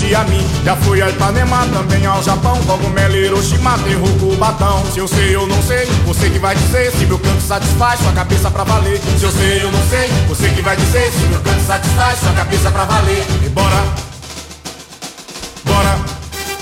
curte a mim. Já fui a Ipanema, também ao Japão, cogumelo, Hiroshima, terror, Cubatão. Se eu sei, eu não sei, você que vai dizer se meu canto satisfaz sua cabeça pra valer. Se eu sei, eu não sei, você que vai dizer se meu canto satisfaz sua cabeça pra valer. E bora, bora.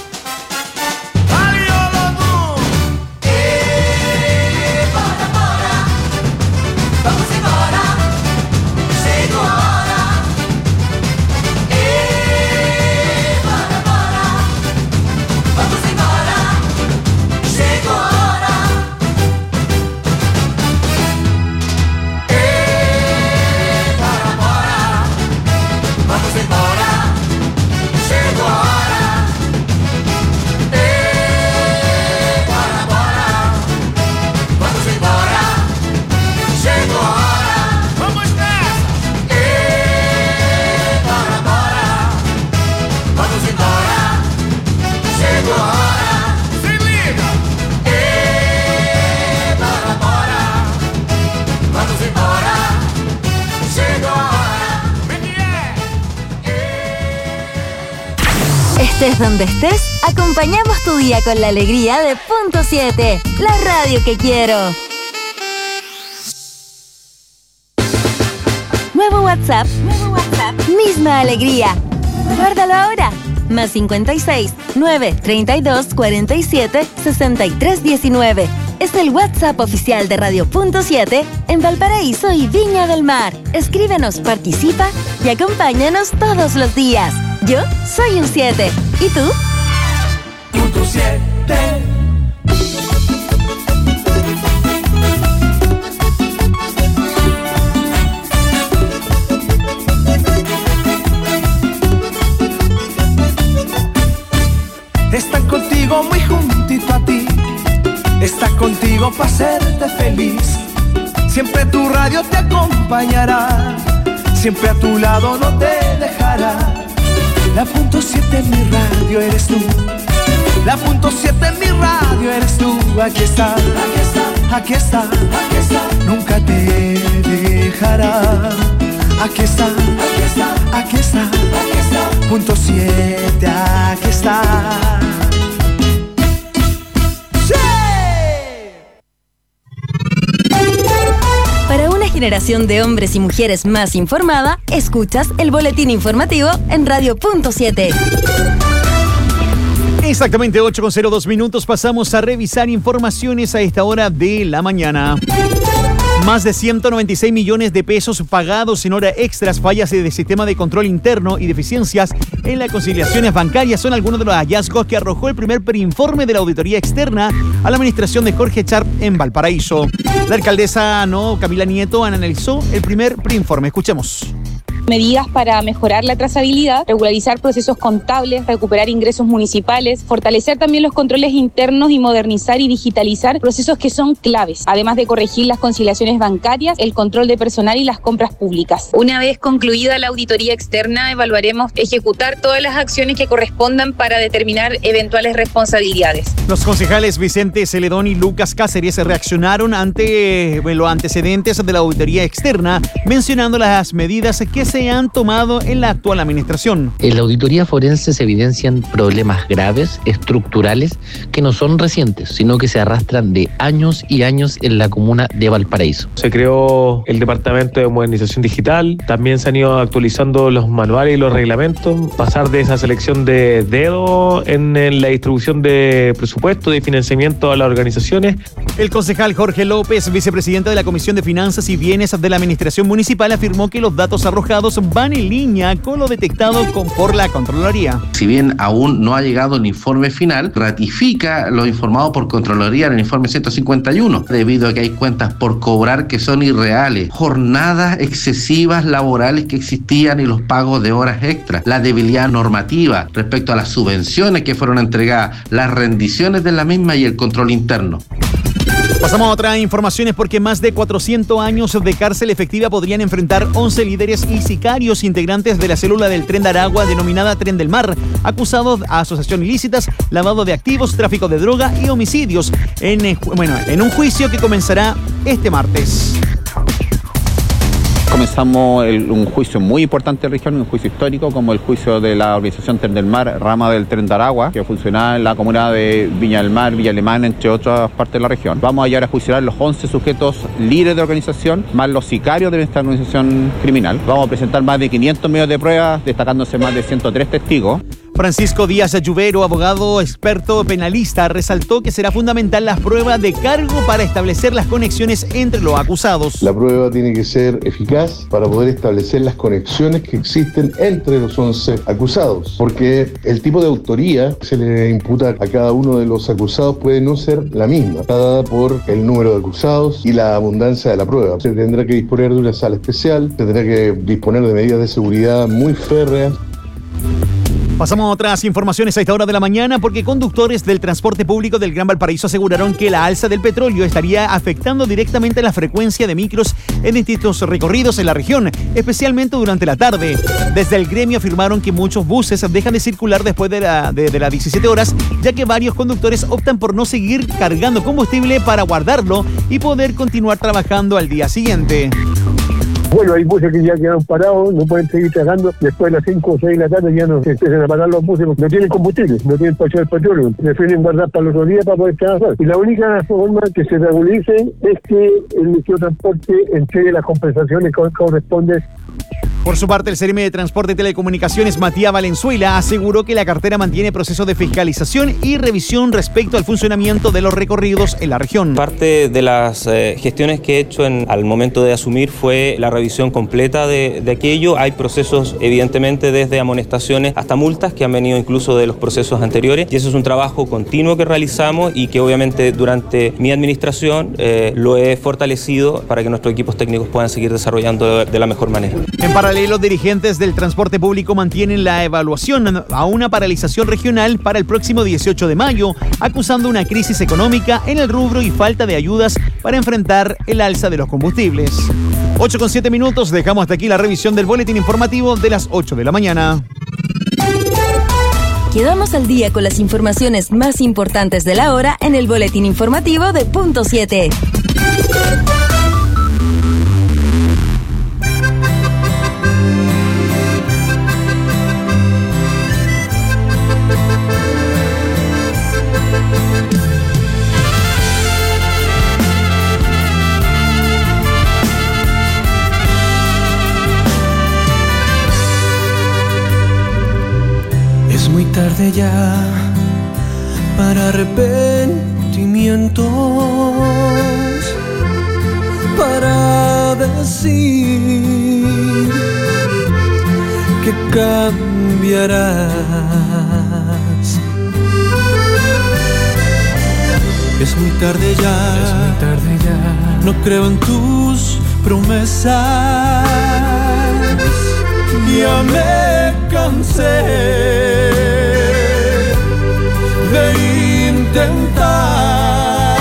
Estés donde estés, acompañamos tu día con la alegría de Punto 7, la radio que quiero. Nuevo WhatsApp, misma alegría. Guárdalo ahora. Más 56 932 47 63 19. Es el WhatsApp oficial de Radio Punto 7 en Valparaíso y Viña del Mar. Escríbenos, participa y acompáñanos todos los días. Yo soy un 7. ¿Y tú? Punto 7. Están contigo muy juntito a ti. Está contigo para hacerte feliz. Siempre tu radio te acompañará. Siempre a tu lado no te dejará. La Punto 7 en mi radio eres tú. La Punto 7 en mi radio eres tú. Aquí está, aquí está, aquí está, aquí está. Nunca te dejará. Aquí está, aquí está, aquí está, aquí está. Punto 7, aquí está. ¡Sí! Para una generación de hombres y mujeres más informada, escuchas el boletín informativo en Radio Punto 7. Exactamente 8:02 minutos. Pasamos a revisar informaciones a esta hora de la mañana. Más de 196 millones de pesos pagados en horas extras, fallas del sistema de control interno y deficiencias en las conciliaciones bancarias son algunos de los hallazgos que arrojó el primer preinforme de la auditoría externa a la administración de Jorge Sharp en Valparaíso. La alcaldesa Camila Nieto analizó el primer preinforme. Escuchemos. Medidas para mejorar la trazabilidad, regularizar procesos contables, recuperar ingresos municipales, fortalecer también los controles internos y modernizar y digitalizar procesos que son claves, además de corregir las conciliaciones bancarias, el control de personal y las compras públicas. Una vez concluida la auditoría externa, evaluaremos ejecutar todas las acciones que correspondan para determinar eventuales responsabilidades. Los concejales Vicente Celedón y Lucas Cáceres reaccionaron ante los antecedentes de la auditoría externa, mencionando las medidas que se han tomado en la actual administración. En la auditoría forense se evidencian problemas graves, estructurales, que no son recientes, sino que se arrastran de años y años en la comuna de Valparaíso. Se creó el Departamento de Modernización Digital, también se han ido actualizando los manuales y los reglamentos, pasar de esa selección de dedo en la distribución de presupuesto, de financiamiento a las organizaciones. El concejal Jorge López, vicepresidente de la Comisión de Finanzas y Bienes de la Administración Municipal, afirmó que los datos arrojados van en línea con lo detectado por la Contraloría. Si bien aún no ha llegado el informe final, ratifica lo informado por Contraloría en el informe 151, debido a que hay cuentas por cobrar que son irreales, jornadas excesivas laborales que existían y los pagos de horas extras, la debilidad normativa respecto a las subvenciones que fueron entregadas, las rendiciones de la misma y el control interno. Pasamos a otras informaciones porque más de 400 años de cárcel efectiva podrían enfrentar 11 líderes y sicarios integrantes de la célula del Tren de Aragua denominada Tren del Mar, acusados de asociación ilícitas, lavado de activos, tráfico de droga y homicidios en un juicio que comenzará este martes. Comenzamos un juicio muy importante de la región, un juicio histórico, como el juicio de la organización Tren del Mar, rama del Tren de Aragua, que funcionaba en la comuna de Viña del Mar, Villa Alemana, entre otras partes de la región. Vamos a llegar a juiciar los 11 sujetos líderes de organización, más los sicarios de esta organización criminal. Vamos a presentar más de 500 medios de pruebas, destacándose más de 103 testigos. Francisco Díaz Ayubero, abogado experto penalista, resaltó que será fundamental la prueba de cargo para establecer las conexiones entre los acusados. La prueba tiene que ser eficaz para poder establecer las conexiones que existen entre los 11 acusados, porque el tipo de autoría que se le imputa a cada uno de los acusados puede no ser la misma, dada por el número de acusados y la abundancia de la prueba. Se tendrá que disponer de una sala especial, se tendrá que disponer de medidas de seguridad muy férreas. Pasamos a otras informaciones a esta hora de la mañana porque conductores del transporte público del Gran Valparaíso aseguraron que la alza del petróleo estaría afectando directamente la frecuencia de micros en distintos recorridos en la región, especialmente durante la tarde. Desde el gremio afirmaron que muchos buses dejan de circular después de las 17 horas, ya que varios conductores optan por no seguir cargando combustible para guardarlo y poder continuar trabajando al día siguiente. Bueno, hay buses que ya quedaron parados, no pueden seguir trabajando. Después de las 5 o 6 de la tarde ya no se empiezan a parar los buses porque no tienen combustible, no tienen para echar petróleo. Prefieren guardar para el otro día para poder trabajar. Y la única forma que se regulice es que el Ministerio de Transporte entregue las compensaciones que corresponden. Por su parte, el CEREMI de Transporte y Telecomunicaciones, Matías Valenzuela, aseguró que la cartera mantiene procesos de fiscalización y revisión respecto al funcionamiento de los recorridos en la región. Parte de las gestiones que he hecho al momento de asumir fue la revisión completa de aquello. Hay procesos, evidentemente, desde amonestaciones hasta multas que han venido incluso de los procesos anteriores, y eso es un trabajo continuo que realizamos y que obviamente durante mi administración lo he fortalecido para que nuestros equipos técnicos puedan seguir desarrollando de la mejor manera. En paralelo, los dirigentes del transporte público mantienen la evaluación a una paralización regional para el próximo 18 de mayo, acusando una crisis económica en el rubro y falta de ayudas para enfrentar el alza de los combustibles. 8:07 minutos, dejamos hasta aquí la revisión del boletín informativo de las 8 de la mañana. Quedamos al día con las informaciones más importantes de la hora en el boletín informativo de Punto 7. Es muy tarde ya para arrepentimientos, para decir que cambiarás. Es muy tarde ya, no creo en tus promesas. Ya me cansé de intentar.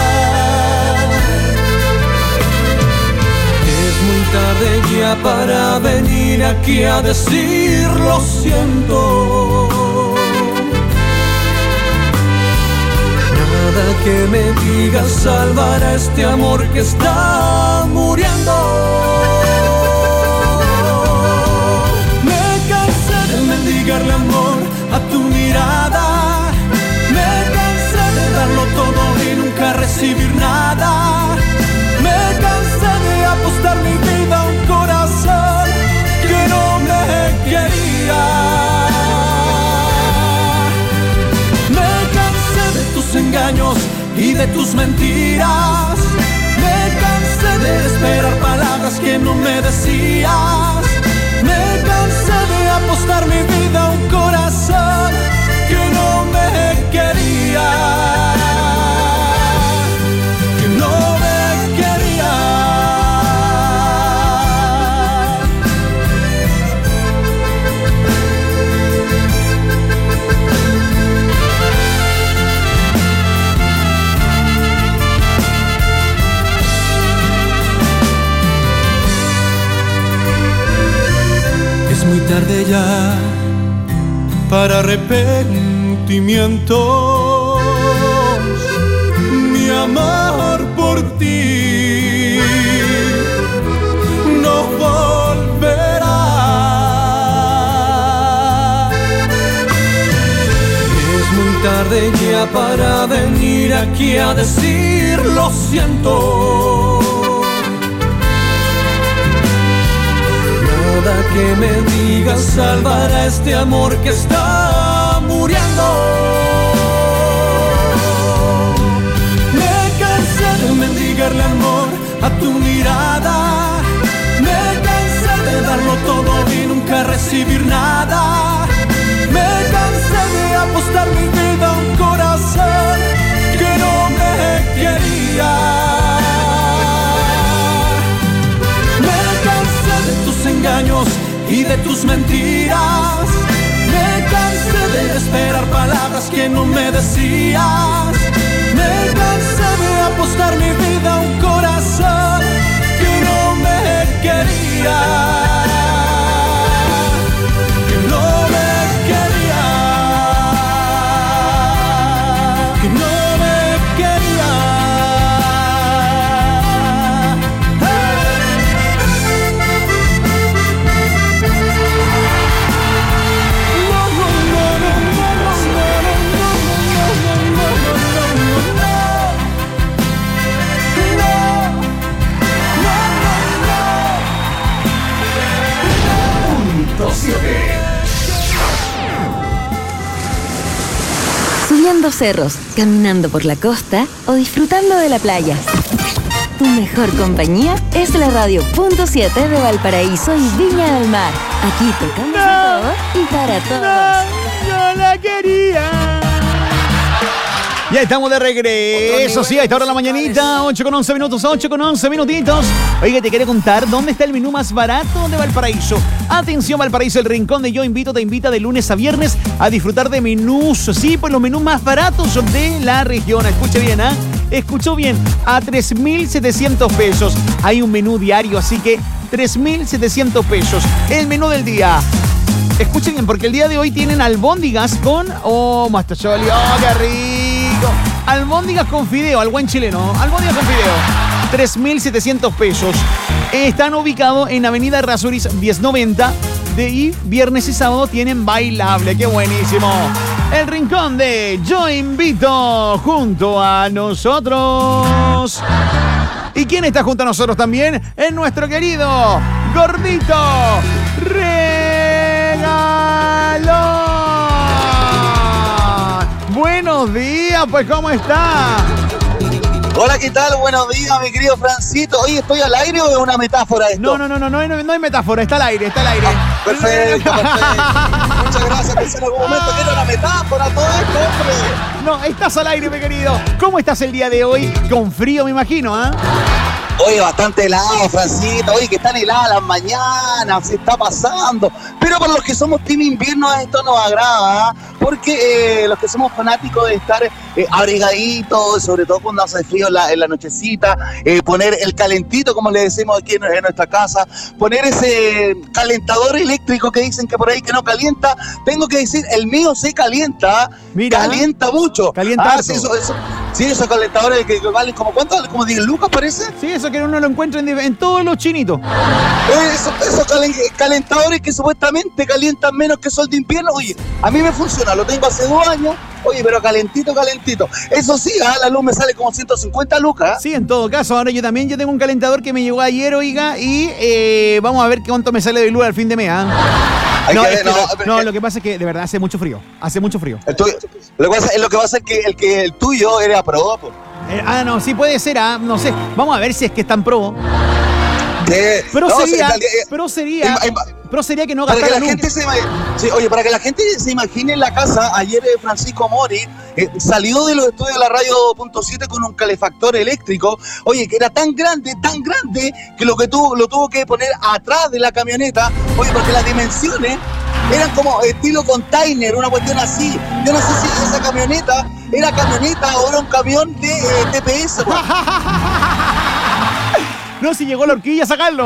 Es muy tarde ya para venir aquí a decir lo siento. Nada que me diga salvará este amor que está muriendo. Mendigarle amor a tu mirada. Me cansé de darlo todo y nunca recibir nada. Me cansé de apostar mi vida a un corazón que no me quería. Me cansé de tus engaños y de tus mentiras. Me cansé de esperar palabras que no me decías. Me cansé de apostar mi vida a un corazón que no me quería, que no me quería. Es muy tarde ya para arrepentimientos. Mi amor por ti no voy tarde ya para venir aquí a decir lo siento. Nada que me digas salvará este amor que está muriendo. Me cansé de mendigarle amor a tu mirada. Me cansé de darlo todo y nunca recibir nada. Me cansé de apostar mi vida a un corazón que no me quería. Me cansé de tus engaños y de tus mentiras. Me cansé de esperar palabras que no me decías. Me cansé de apostar mi vida a un corazón que no me quería. Subiendo cerros, caminando por la costa o disfrutando de la playa. Tu mejor compañía es la Radio Punto 7 de Valparaíso y Viña del Mar. Aquí tocamos de todo y para todos. Yo la quería. Ya estamos de regreso, sí, a esta hora de la mañanita, 8:11 minutos, 8:11 minutitos. Oiga, te quería contar dónde está el menú más barato de Valparaíso. Atención, Valparaíso, el rincón de Yo Invito te invita de lunes a viernes a disfrutar de menús, sí, pues los menús más baratos de la región. Escuche bien, ¿ah? Escuchó bien, a 3.700 pesos. Hay un menú diario, así que 3.700 pesos. El menú del día. Escuchen bien, porque el día de hoy tienen albóndigas con... ¡Oh, Mastacholi! ¡Oh, qué rico! Albóndigas con fideo, al buen chileno. Albóndigas con fideo. 3.700 pesos. Están ubicados en Avenida Errázuriz 1090. Y viernes y sábado tienen bailable. ¡Qué buenísimo! El rincón de Yo Invito junto a nosotros. ¿Y quién está junto a nosotros también? Es nuestro querido Gordito Regalón. Buenos días, pues, ¿cómo está? Hola, ¿qué tal? Buenos días, mi querido Francito. Oye, ¿estoy al aire o es una metáfora esto? No hay metáfora, está al aire. Perfecto. Muchas gracias, pensé en algún momento que era una metáfora todo esto, hombre. No, estás al aire, mi querido. ¿Cómo estás el día de hoy? Con frío, me imagino, ¿ah? Oye, bastante helado, Francito. Oye, que están heladas las mañanas, se está pasando. Pero para los que somos team invierno esto nos agrada, ¿eh? Porque los que somos fanáticos de estar abrigaditos, sobre todo cuando hace frío en la nochecita, poner el calentito, como le decimos aquí en nuestra casa, poner ese calentador eléctrico que dicen que por ahí que no calienta. Tengo que decir, el mío se calienta, mira, calienta mucho. Calienta sí, esos calentadores que valen como ¿cuánto? Como 10 lucas parece. Sí, eso que uno lo encuentra en todos los chinitos. Esos calentadores que supuestamente calientan menos que sol de invierno. Oye, a mí me funciona, lo tengo hace 2 años. Oye, pero calentito. Eso sí, la luz me sale como 150 lucas. Sí, en todo caso, ahora yo tengo un calentador que me llegó ayer, oiga, y vamos a ver cuánto me sale de luz al fin de mes, ¿eh? Lo que pasa es que de verdad hace mucho frío. Lo que pasa es que el tuyo era pro. No, sí puede ser, no sé. Vamos a ver si es que es tan pro. Pero sería que no gastara luz. Para que la gente se imagine en la casa, ayer Francisco Mori salió de los estudios de la Radio Punto 7 con un calefactor eléctrico, oye, que era tan grande, que lo tuvo que poner atrás de la camioneta, oye, porque las dimensiones eran como estilo container, una cuestión así. Yo no sé si esa camioneta era camioneta o era un camión de TPS. No, si llegó la horquilla a sacarlo.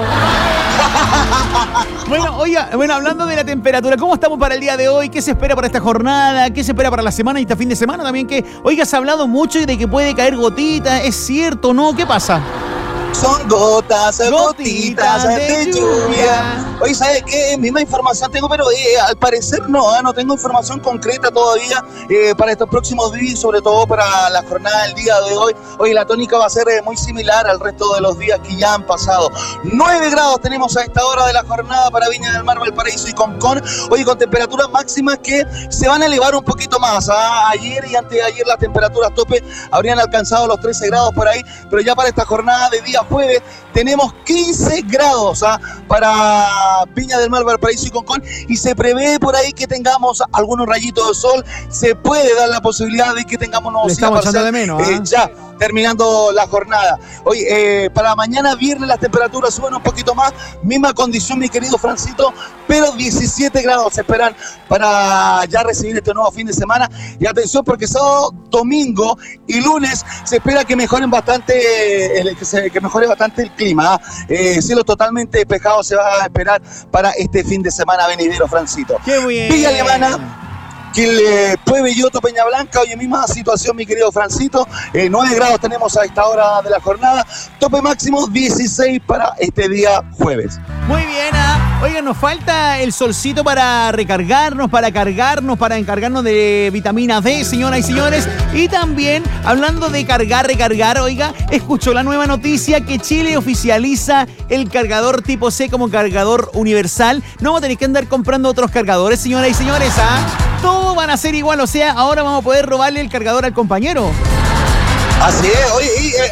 Bueno, hablando de la temperatura, ¿cómo estamos para el día de hoy? ¿Qué se espera para esta jornada? ¿Qué se espera para la semana y este fin de semana también? Que, oiga, se ha hablado mucho de que puede caer gotita. ¿Es cierto o no? ¿Qué pasa? Son gotitas de lluvia. Oye, ¿sabes qué? Misma información tengo, pero al parecer no tengo información concreta todavía para estos próximos días y sobre todo para la jornada del día de hoy. Hoy la tónica va a ser muy similar al resto de los días que ya han pasado. 9 grados tenemos a esta hora de la jornada para Viña del Mar, Valparaíso y Concón. Hoy con temperaturas máximas que se van a elevar un poquito más. Ayer y anteayer las temperaturas tope habrían alcanzado los 13 grados por ahí, pero ya para esta jornada de día jueves tenemos 15 grados para Viña del Mar, Valparaíso y Concón, y se prevé por ahí que tengamos algunos rayitos de sol. Se puede dar la posibilidad de que tengamos nubosidad parcial de menos, ya terminando la jornada. Hoy para mañana viernes las temperaturas suben un poquito más, misma condición mi querido Francito, pero 17 grados se esperan para ya recibir este nuevo fin de semana. Y atención, porque sábado, domingo y lunes se espera que mejoren bastante que mejore bastante el clima. Cielo totalmente despejado se va a esperar para este fin de semana venidero, Francito. ¡Qué bien! Villa Alemana, Puebla, Yoto, Peña Blanca, hoy en misma situación, mi querido Francito. 9 grados tenemos a esta hora de la jornada. Tope máximo 16 para este día jueves. Muy bien, oigan, nos falta el solcito para recargarnos, para cargarnos, para encargarnos de vitamina D, señoras y señores. Y también, hablando de recargar, oiga, escuchó la nueva noticia que Chile oficializa el cargador tipo C como cargador universal. No vamos a tener que andar comprando otros cargadores, señoras y señores, Todos van a ser igual, o sea, ahora vamos a poder robarle el cargador al compañero. Así es, oye,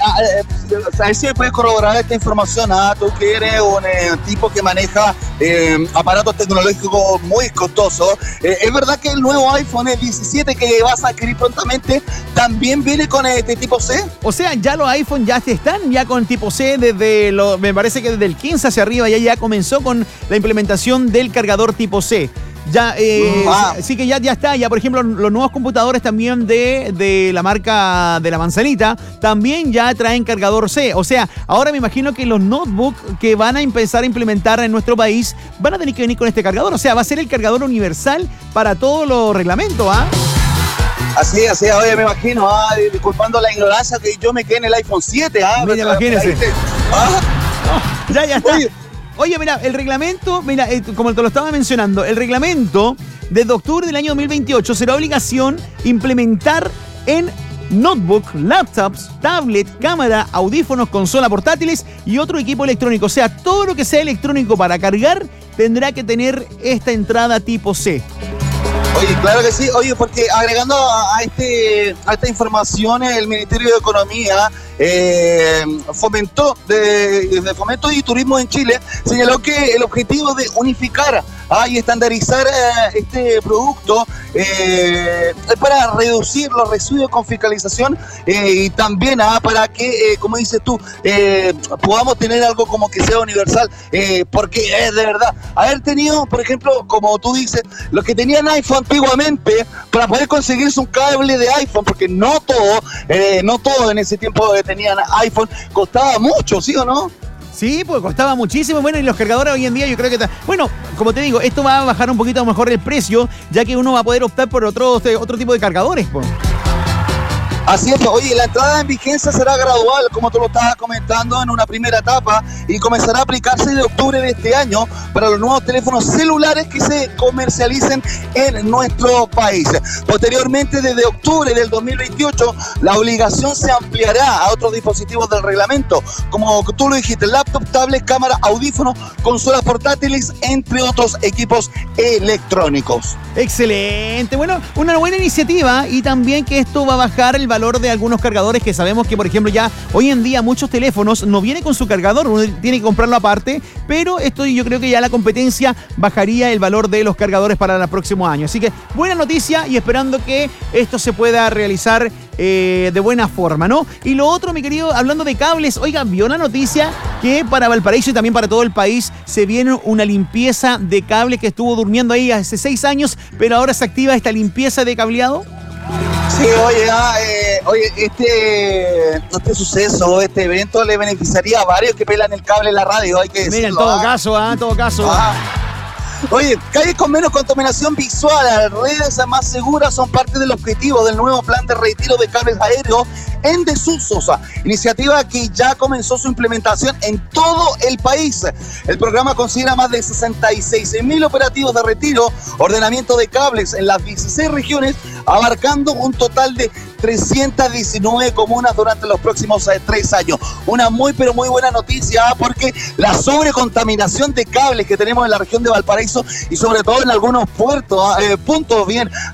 a ver si me puedes corroborar esta información. Tú que eres un tipo que maneja aparatos tecnológicos muy costosos. ¿Es verdad que el nuevo iPhone 17 que vas a adquirir prontamente también viene con este tipo C? O sea, ya los iPhone ya están ya con tipo C me parece que desde el 15 hacia arriba ya comenzó con la implementación del cargador tipo C. Ya, sí que ya está. Ya, por ejemplo, los nuevos computadores también de la marca de la manzanita también ya traen cargador C. O sea, ahora me imagino que los notebooks que van a empezar a implementar en nuestro país van a tener que venir con este cargador. O sea, va a ser el cargador universal para todos los reglamentos, Así, oye, me imagino, disculpando la ignorancia, que yo me quedé en el iPhone 7, Mira, imagínese. Ya está. Oye, mira, el reglamento, como te lo estaba mencionando, el reglamento desde octubre del año 2028 será obligación implementar en notebook, laptops, tablet, cámara, audífonos, consola portátiles y otro equipo electrónico. O sea, todo lo que sea electrónico para cargar tendrá que tener esta entrada tipo C. Oye, claro que sí. Oye, porque agregando a esta información, el Ministerio de Economía, Fomento y Turismo en Chile señaló que el objetivo de unificar y estandarizar este producto es para reducir los residuos con fiscalización y también para que, como dices tú, podamos tener algo como que sea universal, porque es de verdad haber tenido, por ejemplo, como tú dices, los que tenían iPhone antiguamente, para poder conseguirse un cable de iPhone, porque no todo en ese tiempo tenían iPhone, costaba mucho, ¿sí o no? Sí, pues costaba muchísimo. Bueno, y los cargadores hoy en día yo creo que... Bueno, como te digo, esto va a bajar un poquito mejor el precio, ya que uno va a poder optar por otro tipo de cargadores, pues. Así es, oye, la entrada en vigencia será gradual, como tú lo estabas comentando, en una primera etapa, y comenzará a aplicarse de octubre de este año para los nuevos teléfonos celulares que se comercialicen en nuestro país. Posteriormente, desde octubre del 2028, la obligación se ampliará a otros dispositivos del reglamento, como tú lo dijiste, laptop, tablet, cámara, audífonos, consolas portátiles, entre otros equipos electrónicos. Excelente, bueno, una buena iniciativa, y también que esto va a bajar el valor de algunos cargadores, que sabemos que, por ejemplo, ya hoy en día muchos teléfonos no vienen con su cargador, uno tiene que comprarlo aparte, pero esto yo creo que ya la competencia bajaría el valor de los cargadores para el próximo año. Así que buena noticia, y esperando que esto se pueda realizar de buena forma, ¿no? Y lo otro, mi querido, hablando de cables, oiga, vio la noticia que para Valparaíso y también para todo el país se viene una limpieza de cable que estuvo durmiendo ahí hace 6 años, pero ahora se activa esta limpieza de cableado. Sí, oye, este suceso, este evento le beneficiaría a varios que pelan el cable en la radio, hay que decirlo. Mira, en todo caso. Oye, calles con menos contaminación visual, redes más seguras son parte del objetivo del nuevo plan de retiro de cables aéreos en desuso, iniciativa que ya comenzó su implementación en todo el país. El programa considera más de 66.000 operativos de retiro, ordenamiento de cables en las 16 regiones, abarcando un total de 319 comunas durante los próximos 3 años. Una muy pero muy buena noticia, porque la sobrecontaminación de cables que tenemos en la región de Valparaíso y sobre todo en algunos puntos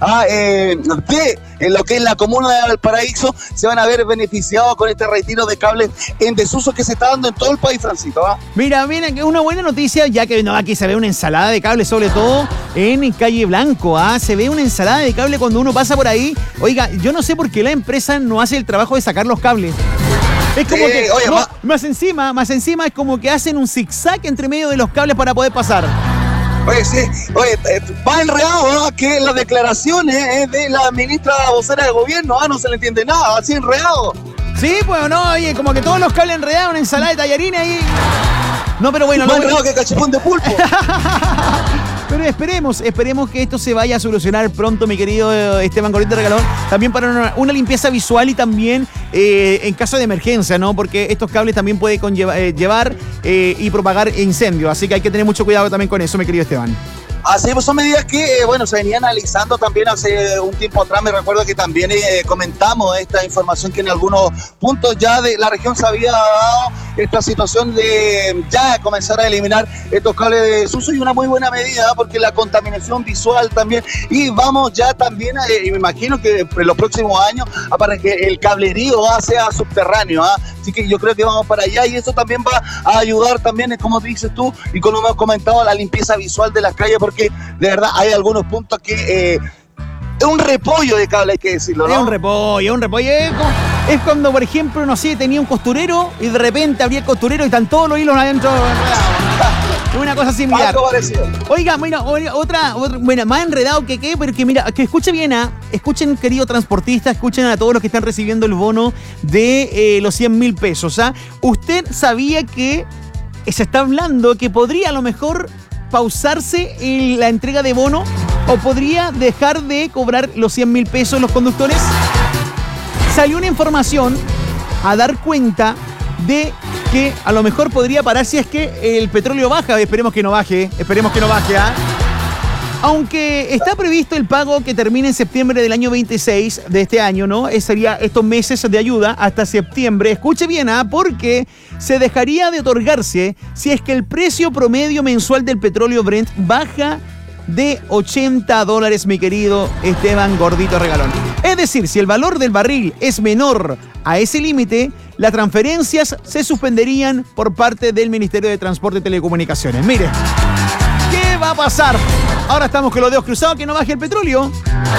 en lo que es la comuna de Valparaíso, se van a ver beneficiados con este retiro de cables en desuso que se está dando en todo el país, Francito. Mira, una buena noticia, ya que aquí se ve una ensalada de cables, sobre todo en Calle Blanco. Se ve una ensalada de cable cuando uno pasa por ahí. Oiga, yo no sé por qué la empresa no hace el trabajo de sacar los cables. Es como que, oye, más encima es como que hacen un zigzag entre medio de los cables para poder pasar. Oye, sí, va enredado, que las declaraciones de la ministra vocera de gobierno, no se le entiende nada, así enredado. Sí, pues no, oye, como que todos los cables enredados, una ensalada de tallarines ahí. No, pero bueno. Más enredado que cachipún de pulpo. Pero esperemos que esto se vaya a solucionar pronto, mi querido Esteban Gordito Regalón. También para una limpieza visual y también en caso de emergencia, ¿no? Porque estos cables también pueden llevar y propagar incendios. Así que hay que tener mucho cuidado también con eso, mi querido Esteban. Así pues son medidas que, se venían analizando también hace un tiempo atrás. Me recuerdo que también comentamos esta información que en algunos puntos ya de la región se había dado esta situación de ya comenzar a eliminar estos cables de desuso, y una muy buena medida porque la contaminación visual también, y vamos ya también, y me imagino que en los próximos años para que el cablerío sea subterráneo, así que yo creo que vamos para allá, y eso también va a ayudar también, como dices tú y como hemos comentado, a la limpieza visual de las calles, porque de verdad hay algunos puntos que es un repollo de cable, hay que decirlo, ¿no? Es un repollo. Es cuando, por ejemplo, no sé, tenía un costurero y de repente abría el costurero y están todos los hilos adentro. Una cosa similar. Algo parecido. Oiga, otra, más enredado que qué, pero que mira, que escuche bien, escuchen, querido transportista, escuchen a todos los que están recibiendo el bono de los 100.000 pesos. Usted sabía que se está hablando que podría a lo mejor pausarse la entrega de bono, o podría dejar de cobrar los 100.000 pesos los conductores. Salió una información a dar cuenta de que a lo mejor podría parar si es que el petróleo baja. Esperemos que no baje. Aunque está previsto el pago que termine en septiembre del año 26 de este año, ¿no? Sería estos meses de ayuda hasta septiembre. Escuche bien, porque se dejaría de otorgarse si es que el precio promedio mensual del petróleo Brent baja de $80, mi querido Esteban Gordito Regalón. Es decir, si el valor del barril es menor a ese límite, las transferencias se suspenderían por parte del Ministerio de Transporte y Telecomunicaciones. Mire, ¿qué va a pasar? Ahora estamos con los dedos cruzados que no baje el petróleo.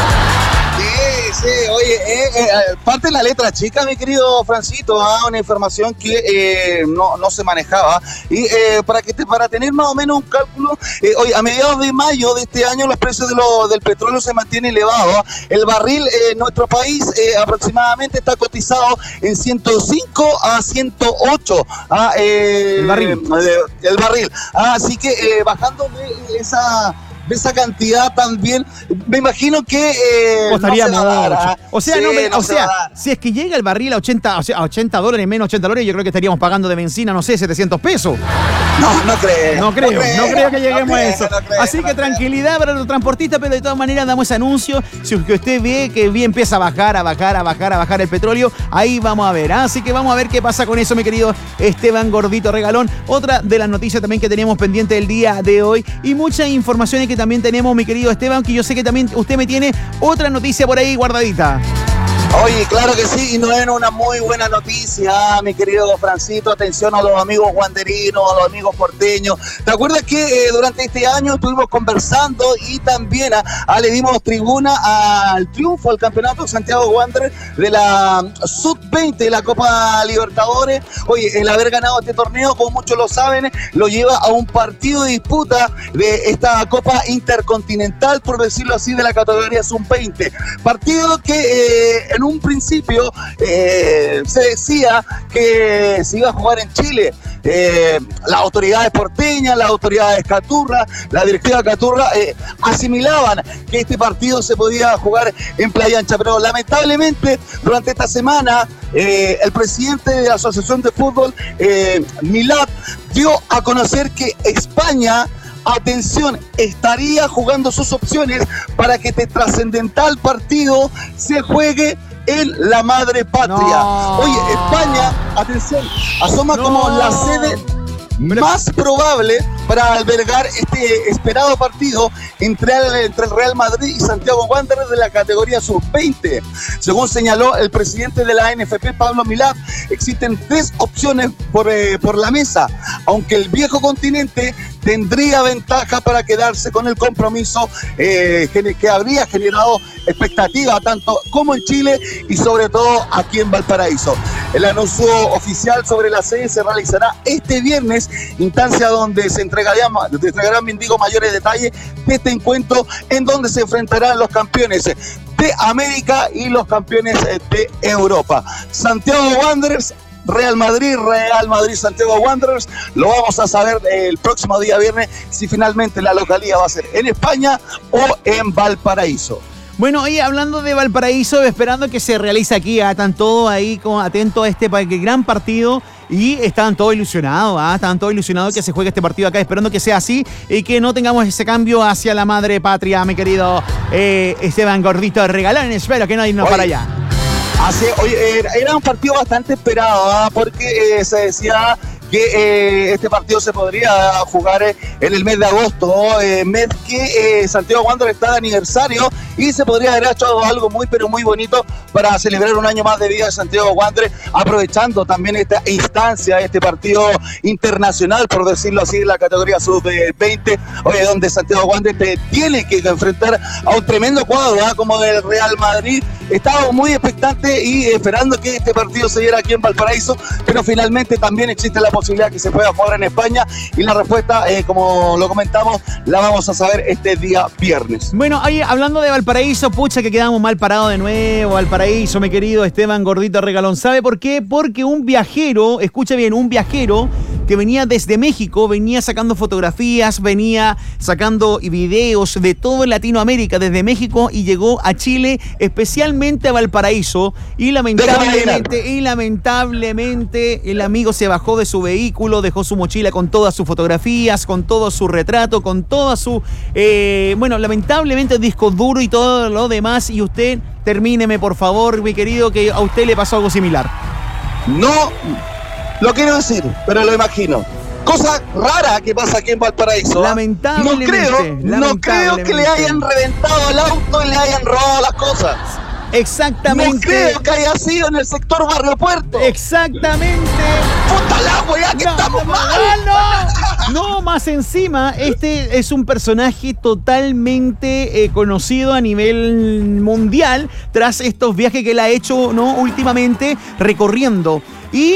Sí, oye, parte de la letra chica, mi querido Francito, una información que no se manejaba, y para tener más o menos un cálculo, oye, a mediados de mayo de este año los precios del petróleo se mantienen elevados. El barril en nuestro país aproximadamente está cotizado en 105 a 108 el barril. Así que bajando de esa cantidad también, me imagino que costaría si es que llega el barril a $80, menos $80, yo creo que estaríamos pagando de benzina, no sé, 700 pesos. No creo que lleguemos a eso. Así que tranquilidad para los transportistas, pero de todas maneras damos ese anuncio. Si usted ve que bien empieza a bajar el petróleo, ahí vamos a ver. Así que vamos a ver qué pasa con eso, mi querido Esteban Gordito Regalón. Otra de las noticias también que tenemos pendiente el día de hoy, y muchas informaciones que también tenemos, mi querido Esteban, que yo sé que también usted me tiene otra noticia por ahí guardadita. Oye, claro que sí, y no es una muy buena noticia, mi querido Francito. Atención a los amigos guanderinos, a los amigos porteños. ¿Te acuerdas que durante este año estuvimos conversando y también le dimos tribuna al triunfo, al campeonato Santiago Wanderers de la Sub-20 de la Copa Libertadores? Oye, el haber ganado este torneo, como muchos lo saben, lo lleva a un partido de disputa de esta Copa Intercontinental, por decirlo así, de la categoría Sub-20. Partido que en un principio se decía que se iba a jugar en Chile. las autoridades porteñas, las autoridades Caturra, la directiva Caturra, asimilaban que este partido se podía jugar en Playa Ancha, pero lamentablemente durante esta semana el presidente de la Asociación de Fútbol, Milad, dio a conocer que España, atención, estaría jugando sus opciones para que este trascendental partido se juegue en la madre patria. No. Oye, España, atención, asoma como la sede más probable para albergar este esperado partido entre el Real Madrid y Santiago Wanderers de la categoría sub-20. Según señaló el presidente de la NFP, Pablo Milad, existen 3 opciones por la mesa, aunque el viejo continente tendría ventaja para quedarse con el compromiso que habría generado expectativa tanto como en Chile y sobre todo aquí en Valparaíso. El anuncio oficial sobre la sede se realizará este viernes, instancia donde se entregarán mayores detalles de este encuentro, en donde se enfrentarán los campeones de América y los campeones de Europa. Santiago Wanderers, Real Madrid, Santiago Wanderers. Lo vamos a saber el próximo día viernes si finalmente la localía va a ser en España o en Valparaíso. Bueno, y hablando de Valparaíso, esperando que se realice aquí, están todos ahí atentos a este gran partido y están todos ilusionados, están todos ilusionados que se juegue este partido acá, esperando que sea así y que no tengamos ese cambio hacia la madre patria, mi querido Esteban Gordito Regalón. Espero que no irnos para allá. Así, era un partido bastante esperado, porque se decía que este partido se podría jugar en el mes de agosto, mes que Santiago Wanderers está de aniversario y se podría haber hecho algo muy pero muy bonito para celebrar un año más de vida de Santiago Wanderers, aprovechando también esta instancia, este partido internacional, por decirlo así, en la categoría sub-20, donde Santiago Wanderers tiene que enfrentar a un tremendo cuadro como el Real Madrid. Estaba muy expectante y esperando que este partido se diera aquí en Valparaíso, pero finalmente también existe la posibilidad que se pueda jugar en España y la respuesta, como lo comentamos, la vamos a saber este día viernes. Bueno, ahí hablando de Valparaíso, pucha que quedamos mal parados de nuevo, Valparaíso, mi querido Esteban Gordito Regalón. ¿Sabe por qué? Porque un viajero, escucha bien, un viajero que venía desde México, venía sacando fotografías, venía sacando videos de todo Latinoamérica, desde México, y llegó a Chile, especialmente a Valparaíso, y lamentablemente el amigo se bajó de su vehículo, dejó su mochila con todas sus fotografías, con todo su retrato, con toda su, lamentablemente disco duro y todo lo demás, y usted, termíneme por favor, mi querido, que a usted le pasó algo similar. No lo quiero decir, pero lo imagino. Cosa rara que pasa aquí en Valparaíso. Lamentablemente. No creo que le hayan reventado el auto y le hayan robado las cosas. Exactamente. No creo que haya sido en el sector Barrio Puerto. Exactamente. ¡Puta la weá que estamos mal! No, más encima, este es un personaje totalmente conocido a nivel mundial tras estos viajes que él ha hecho, ¿no?, últimamente recorriendo. Y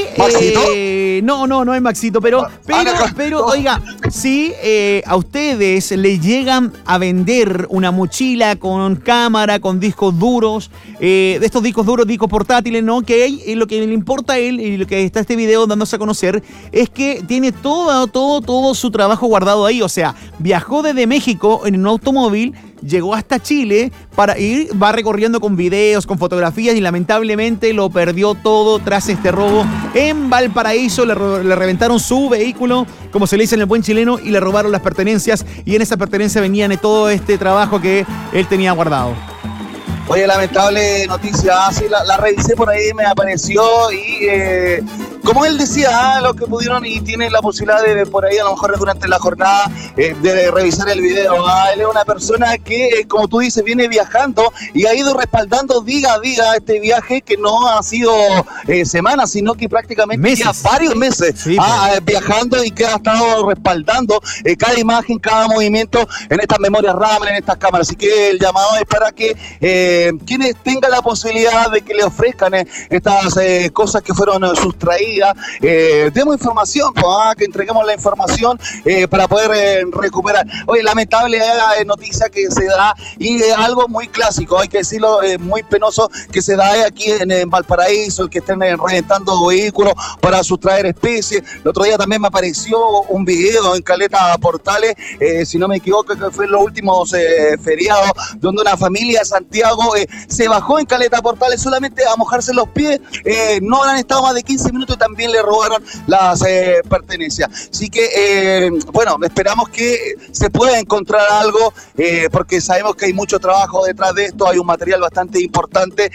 no es Maxito, pero oiga, si a ustedes le llegan a vender una mochila con cámara, con discos duros, de estos discos duros, discos portátiles, ¿no? Que hay, lo que le importa a él y lo que está este video dándose a conocer es que tiene todo su trabajo guardado ahí. O sea, viajó desde México en un automóvil, llegó hasta Chile para ir, va recorriendo con videos, con fotografías, y lamentablemente lo perdió todo tras este robo en Valparaíso. Le reventaron su vehículo, como se le dice en el buen chileno, y le robaron las pertenencias, y en esas pertenencias venían todo este trabajo que él tenía guardado. Oye, lamentable noticia, sí, la revisé por ahí, me apareció y como él decía, los que pudieron y tienen la posibilidad de por ahí a lo mejor durante la jornada de revisar el video, él es una persona que, como tú dices, viene viajando y ha ido respaldando día a día este viaje, que no ha sido semanas, sino que prácticamente ya varios meses, sí, viajando, y que ha estado respaldando cada imagen, cada movimiento en estas memorias RAM, en estas cámaras. Así que el llamado es para que quienes tengan la posibilidad de que le ofrezcan estas cosas que fueron sustraídas día, demos información, que entreguemos la información para poder recuperar. Oye, lamentable noticia que se da y algo muy clásico, hay que decirlo, muy penoso que se da aquí en Valparaíso, el que estén reventando vehículos para sustraer especies. El otro día también me apareció un video en Caleta Portales, si no me equivoco, que fue en los últimos feriados, donde una familia de Santiago se bajó en Caleta Portales solamente a mojarse los pies, no han estado más de 15 minutos y también le robaron las pertenencias. Así que, bueno, esperamos que se pueda encontrar algo, porque sabemos que hay mucho trabajo detrás de esto, hay un material bastante importante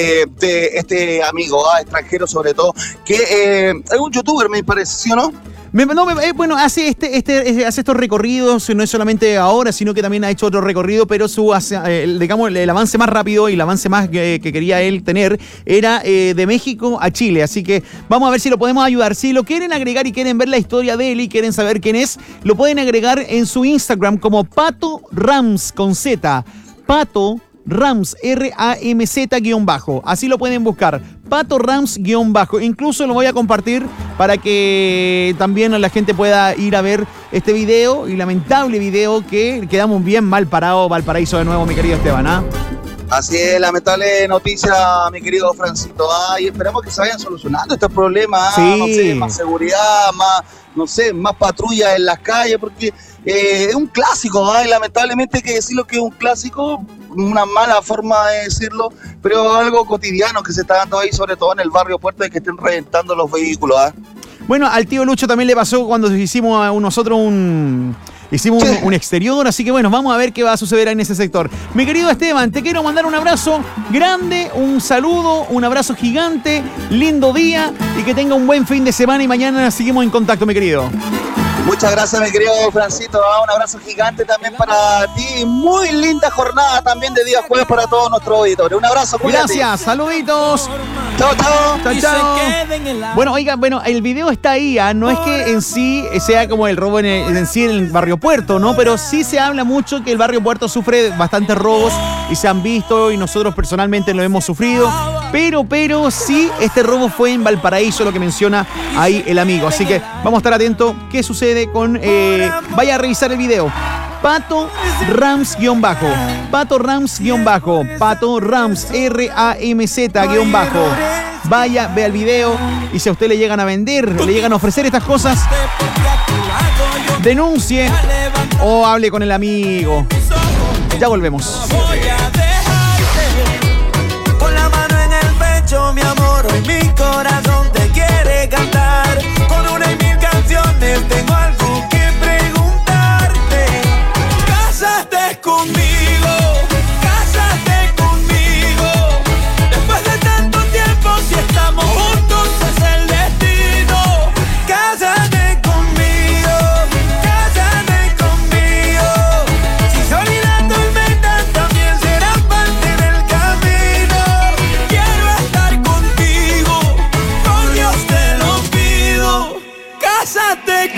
de este amigo extranjero sobre todo, que es un youtuber, me parece, ¿sí o no? Bueno, hace estos recorridos, no es solamente ahora, sino que también ha hecho otro recorrido, pero digamos, el avance más rápido y el avance más que quería él tener era de México a Chile. Así que vamos a ver si lo podemos ayudar. Si lo quieren agregar y quieren ver la historia de él y quieren saber quién es, lo pueden agregar en su Instagram como Pato Rams con Z. Pato Rams, RAMZ-bajo. Así lo pueden buscar. Pato Rams-bajo. Incluso lo voy a compartir para que también la gente pueda ir a ver este video y lamentable video que quedamos bien mal parado Valparaíso de nuevo, mi querido Esteban. Así es, lamentable noticia, mi querido Francito. Y esperamos que se vayan solucionando estos problemas. Sí. No sé, más seguridad, más patrulla en las calles, porque es un clásico, y lamentablemente hay que decirlo que es un clásico, una mala forma de decirlo, pero algo cotidiano que se está dando ahí, sobre todo en el barrio Puerto, de que estén reventando los vehículos. Bueno, al tío Lucho también le pasó cuando hicimos nosotros un exterior, así que bueno, vamos a ver qué va a suceder en ese sector. Mi querido Esteban, te quiero mandar un abrazo grande, un saludo, un abrazo gigante, lindo día y que tenga un buen fin de semana y mañana seguimos en contacto, mi querido. Muchas gracias, mi querido Francito. Un abrazo gigante también para ti. Muy linda jornada también de día jueves para todos nuestros auditores. Un abrazo, cuídate. Gracias, saluditos. Chao, chao. Chao, chao. Bueno, oiga, el video está ahí, no es que en sí sea como el robo en sí en el barrio Puerto, ¿no? Pero sí se habla mucho que el barrio Puerto sufre bastantes robos y se han visto y nosotros personalmente lo hemos sufrido. Pero sí, este robo fue en Valparaíso, lo que menciona ahí el amigo. Así que vamos a estar atentos qué sucede con... vaya a revisar el video. Pato Rams-bajo. Pato Rams-bajo. Pato Rams, RAMZ-bajo. Vaya, vea el video y si a usted le llegan a vender, le llegan a ofrecer estas cosas, denuncie o hable con el amigo. Ya volvemos. Mi amor, hoy mi corazón te quiere cantar. Con una y mil canciones tengo algo que preguntarte. Cásaste conmigo, cásaste conmigo. Después de tanto tiempo, si estamos juntos es el destino. Cásate conmigo, cásate conmigo. Si sol y la tormenta también serán parte del camino. Cásate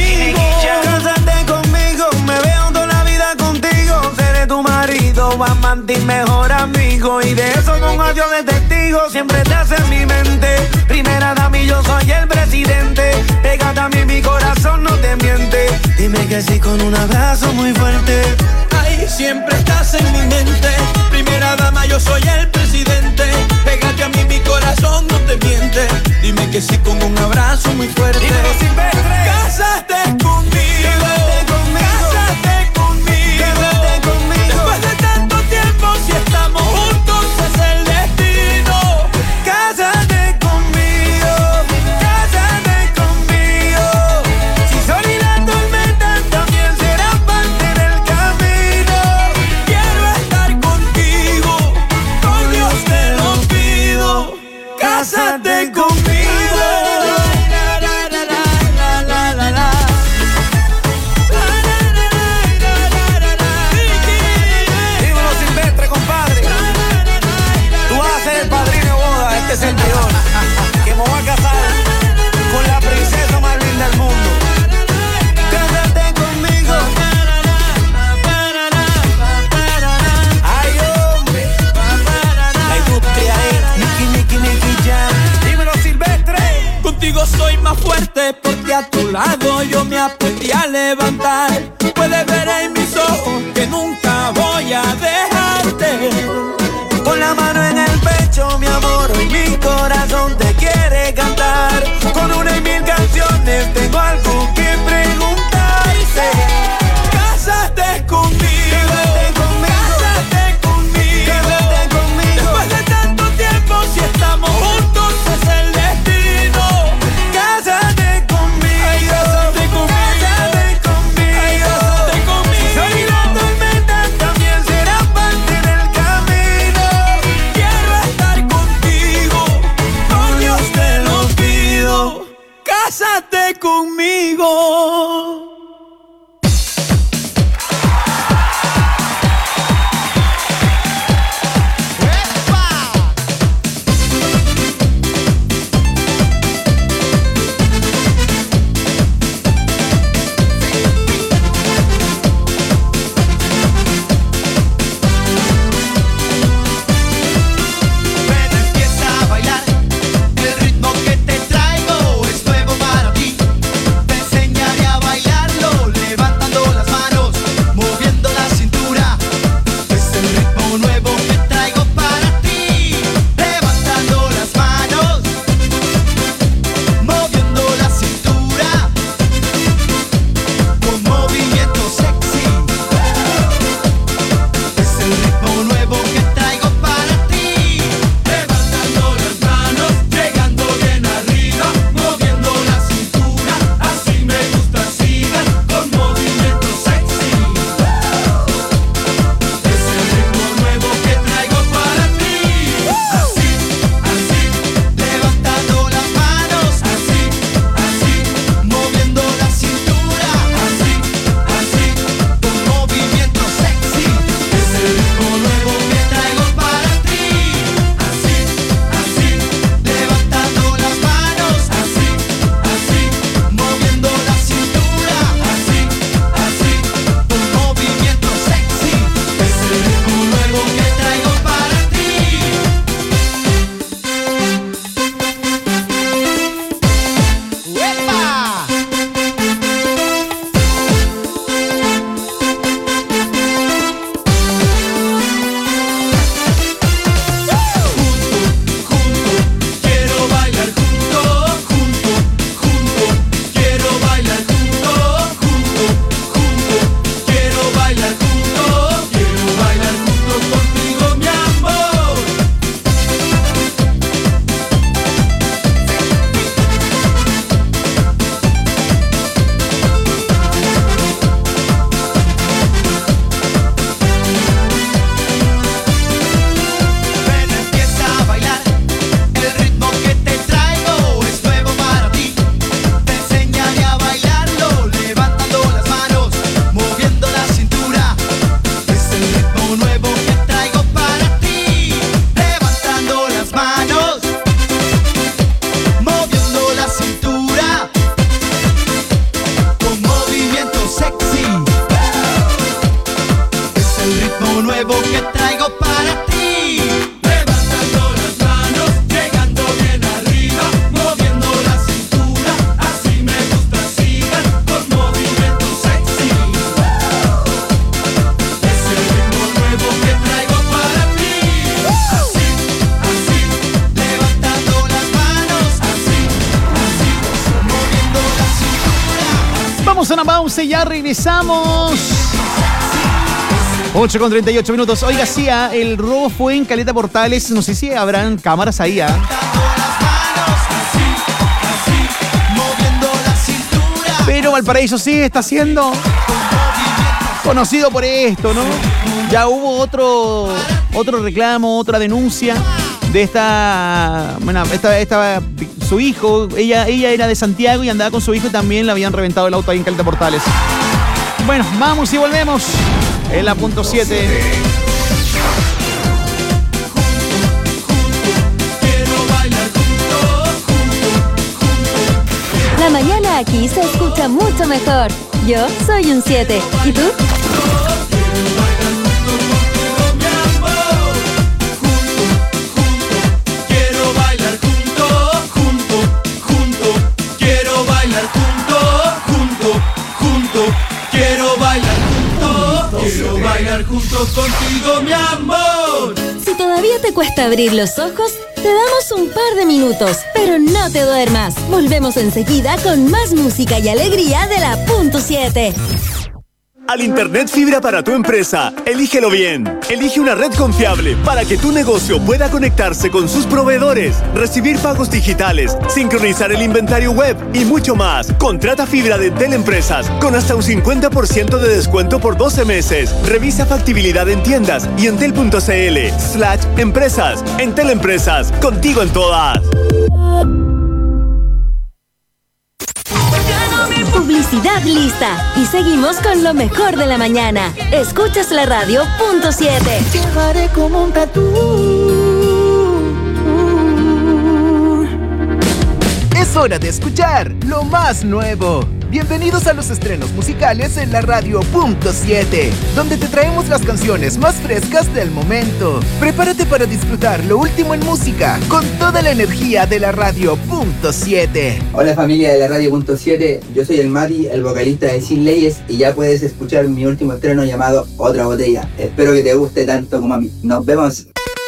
conmigo, me veo toda la vida contigo. Seré tu marido, amante y mejor amigo. Y de eso con adiós de testigo, siempre te hace en mi mente. Primera dama y yo soy el presidente. Pégate a mí, mi corazón no te miente. Dime que sí con un abrazo muy fuerte. Ay, siempre estás en mi mente. Primera dama, yo soy el presidente. Pégate a mí, mi corazón no te miente. Dime que sí con un abrazo muy fuerte. Cásaste conmigo, cásate conmigo. Después de tanto tiempo, si estamos juntos es el destino. Cásate conmigo, cásate conmigo. Si sol y la tormenta también serán parte del camino. Quiero estar contigo. fuerte porque a tu lado yo me aprendí a levantar. Puedes ver en mis ojos que nunca voy a dejarte. Con la mano en el pecho, mi amor, hoy mi corazón te quiere cantar. Con 1,000 canciones tengo algo que preguntarte. Cásate conmigo. Si estamos juntos es el destino. Cásate conmigo. Ay, cásate conmigo. Cásate conmigo. Ay, cásate conmigo. Soy la tormenta, también será parte del camino. Quiero estar contigo, por Dios te lo pido. Cásate conmigo. Vamos a una pausa y ya regresamos. 8:38 minutos. Oiga, sí, el robo fue en Caleta Portales. No sé si habrán cámaras ahí. Pero Valparaíso sí está siendo conocido por esto, ¿no? Ya hubo otro reclamo, otra denuncia de esta su hijo. Ella era de Santiago y andaba con su hijo y también le habían reventado el auto ahí en Caleta Portales. Bueno, vamos y volvemos. En la punto 7. La mañana aquí se escucha mucho mejor. Yo soy un 7. ¿Y tú? Quiero contigo, mi amor. Si todavía te cuesta abrir los ojos, te damos un par de minutos, pero no te duermas. Volvemos enseguida con más música y alegría de la Punto 7. Al Internet fibra para tu empresa, elígelo bien. Elige una red confiable para que tu negocio pueda conectarse con sus proveedores, recibir pagos digitales, sincronizar el inventario web y mucho más. Contrata fibra de Entel Empresas con hasta un 50% de descuento por 12 meses. Revisa factibilidad en tiendas y entel.cl/empresas. Entel Empresas, contigo en todas. Publicidad lista. Y seguimos con lo mejor de la mañana. Escuchas la radio Punto 7. Llevaré como un tatú. Es hora de escuchar lo más nuevo. Bienvenidos a los estrenos musicales en la radio Punto 7, donde te traemos las canciones más frescas del momento. Prepárate para disfrutar lo último en música con toda la energía de la radio Punto 7. Hola familia de la radio Punto 7, yo soy el Mati, el vocalista de Sin Leyes, y ya puedes escuchar mi último estreno llamado Otra Botella. Espero que te guste tanto como a mí. Nos vemos.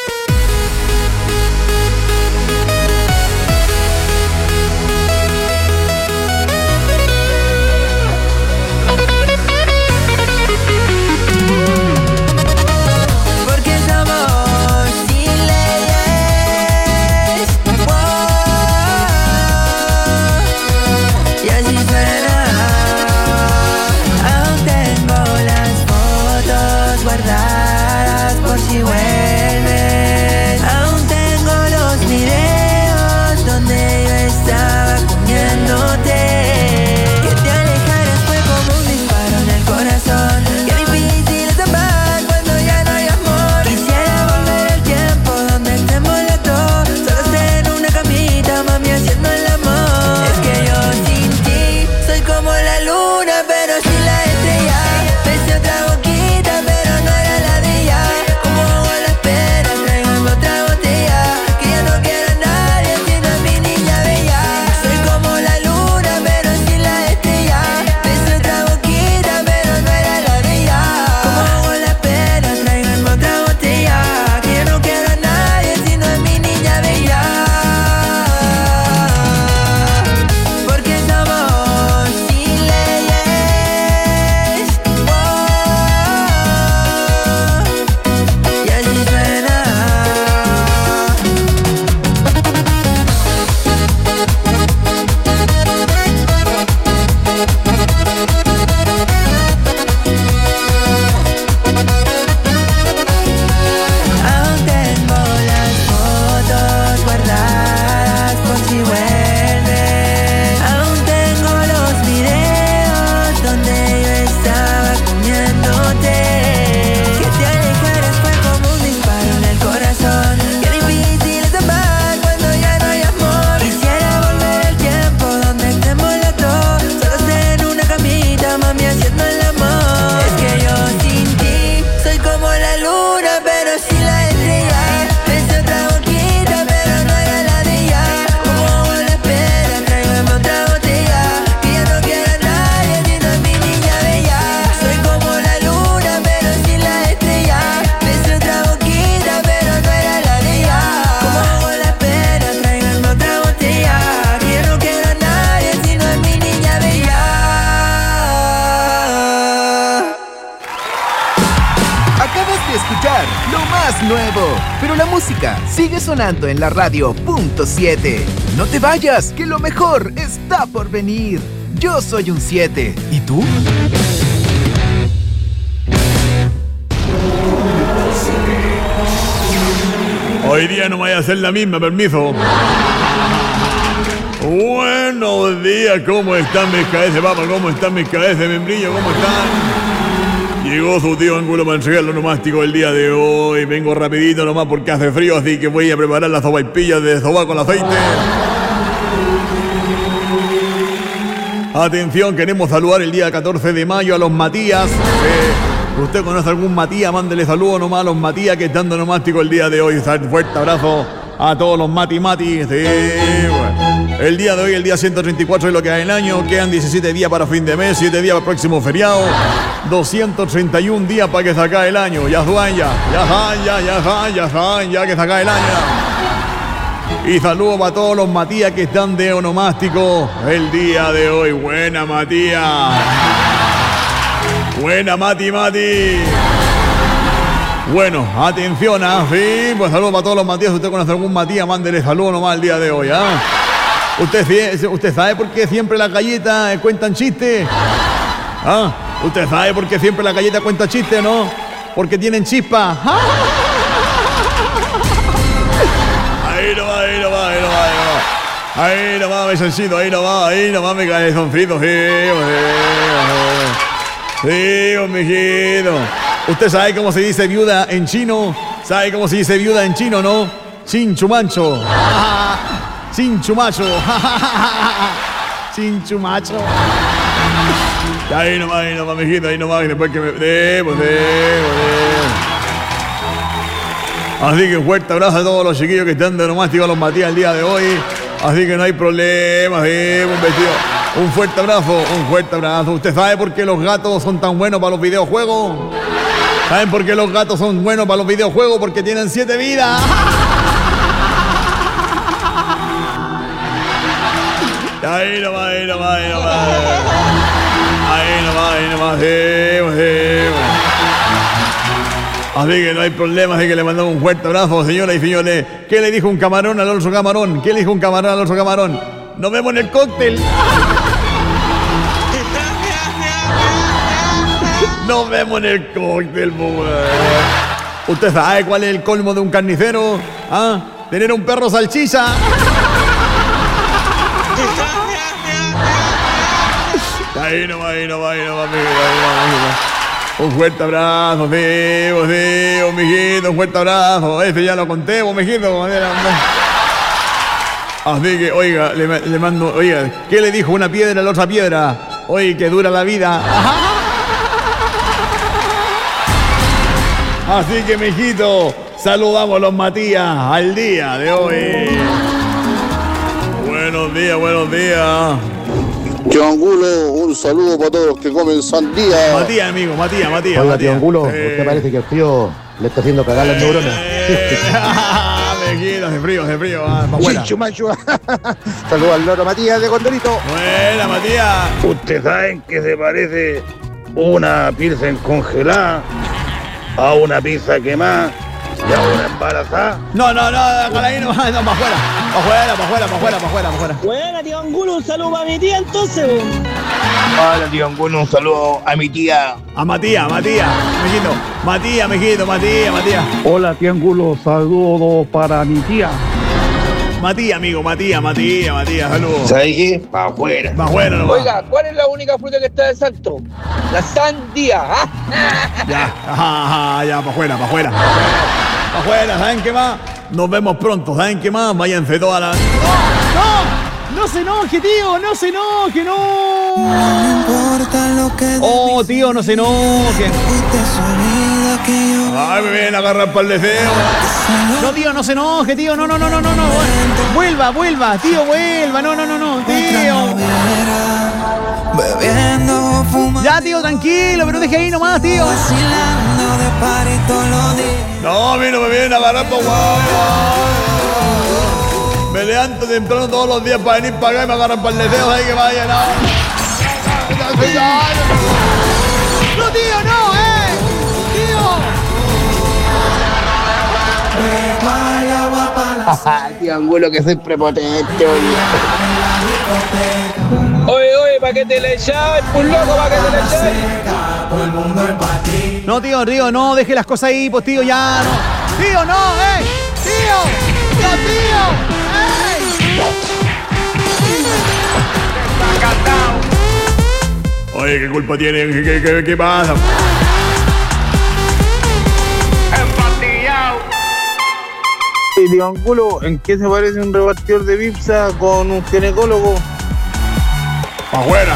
Sigue sonando en la radio Punto 7. No te vayas, que lo mejor está por venir. Yo soy un 7. ¿Y tú? Hoy día no vaya a ser la misma, permiso. Buenos días, ¿cómo están mis cabezas, papá? ¿Cómo están mis cabezas de membrillo? ¿Cómo están? Llegó su tío Ángulo para entregar lo nomástico el día de hoy. Vengo rapidito nomás porque hace frío, así que voy a preparar las sopaipillas de soba con aceite. Atención, queremos saludar el día 14 de mayo a los Matías. ¿Usted conoce algún Matías? Mándele saludos nomás a los Matías que están dando nomástico el día de hoy. Un fuerte abrazo a todos los Mati. Sí, bueno. El día de hoy, el día 134 es lo que hay en el año. Quedan 17 días para fin de mes, 7 días para el próximo feriado. 231 días para que se acabe el año. Ya que se acabe el año. Y saludos para todos los Matías que están de onomástico el día de hoy. Buena, Matías. Buena, Mati. Bueno, atención, sí, pues saludos para todos los Matías. Si usted conoce algún Matías, mándele saludos nomás el día de hoy, ¿ah? ¿Usted sabe por qué siempre las galletas cuentan chistes? ¿Ah? ¿Usted sabe por qué siempre las galletas cuentan chistes, no? Porque tienen chispa. Ahí nomás, besoncito, ahí nomás me cae son fritos, sí, mijito. ¿Usted sabe cómo se dice viuda en chino? ¿Sabe cómo se dice viuda en chino, no? Chinchumacho. Chinchumacho. Chinchumacho. Ahí nomás, mijito, ahí nomás, después que me... Así que un fuerte abrazo a todos los chiquillos que están de onomástico a los Matías el día de hoy. Así que no hay problema, un fuerte abrazo. ¿Usted sabe por qué los gatos son tan buenos para los videojuegos? ¿Saben por qué los gatos son buenos para los videojuegos? Porque tienen 7 vidas. Ahí nomás. Así que no hay problema, así que le mandamos un fuerte abrazo, señoras y señores. ¿Qué le dijo un camarón al otro camarón? Nos vemos en el cóctel. Nos vemos en el cóctel, ¿Usted sabe cuál es el colmo de un carnicero? ¿Ah? Tener un perro salchicha. Ahí nomás. Un fuerte abrazo, mijito, un fuerte abrazo. Ese ya lo conté, mijito. Así que, oiga, le mando, oiga, ¿qué le dijo una piedra a la otra piedra? Oye, que dura la vida. Así que, mijito, saludamos a los Matías al día de hoy. Buenos días. Tío Angulo, un saludo para todos los que comen sandía. Matías, amigo, Matías. Oiga, tío Angulo, usted parece que el frío le está haciendo cagar las neuronas. Hace frío, pa' afuera. Saludos al loro Matías de Condorito. Buena, Matías. ¿Ustedes saben que se parece una pilsen congelada a una pizza quemada y a una embarazada? No, ahí no, pa' afuera. Buena, tío Angulo, un saludo para mi tía entonces. Hola, tío Angulo, un saludo a mi tía. A Matías, mijito. Matías. Hola, tío Angulo, saludos para mi tía. Matías, amigo, Matías, saludos. ¿Sabes qué? Pa' afuera. Nomás. Oiga, ¿cuál es la única fruta que está de Salto? La sandía. Ya, pa' afuera. ¿Saben qué más? Nos vemos pronto, ¿saben qué más? Váyanse todas las... ¡No se enoje, tío! ¡No se enoje, no! Oh, tío, no se enoje. Ay, me vienen a agarrar para el deseo. No, tío, no se enoje, tío. No. Vuelva, tío, vuelva. No, tío. Ya, tío, tranquilo, pero deje ahí nomás, tío. No, a mí no me vienen a agarrar para guau. Me levanto temprano todos los días para venir para acá y me agarran para el deseo. Ahí que vaya, no. No, tío, no, tío. Tío Angulo, que soy prepotente, Oye, ¿para qué te le echáis? Un loco, ¿para qué te le echáis? No, tío, no, deje las cosas ahí, pues tío, ya, no. Tío, no, tío, Oye, ¿qué culpa tiene? ¿Qué pasa? Tío Angulo, ¿en qué se parece un repartidor de pizza con un ginecólogo? ¡Afuera!